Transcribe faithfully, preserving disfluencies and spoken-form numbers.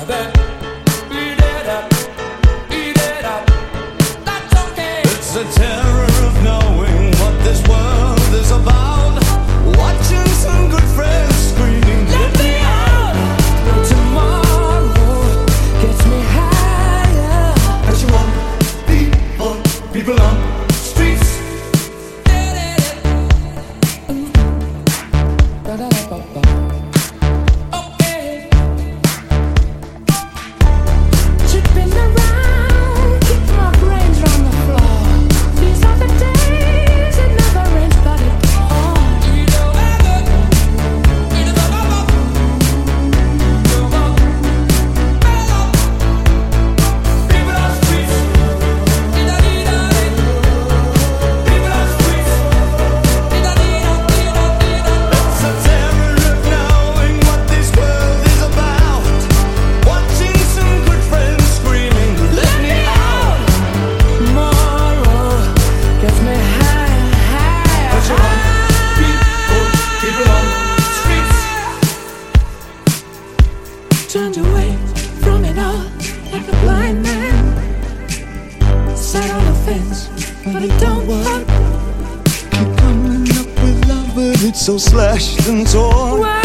It's the terror of knowing what this world is about. Watching some good friends screaming, let me out. Tomorrow gets me higher. Cause you want people, people on streets. Okay. Tripping around, keep my brains on the floor. These are the days, it never ends, but it on. People on streets. People on streets. It's the terror of knowing what this world is about. Watching some good friends screaming, let me out. Tomorrow gets me higher, higher, Cause you want people, people on streets. turned away from it all like a blind man. Sat on the fence, but it don't work. Keep coming up with love, but it's so slashed and torn. Why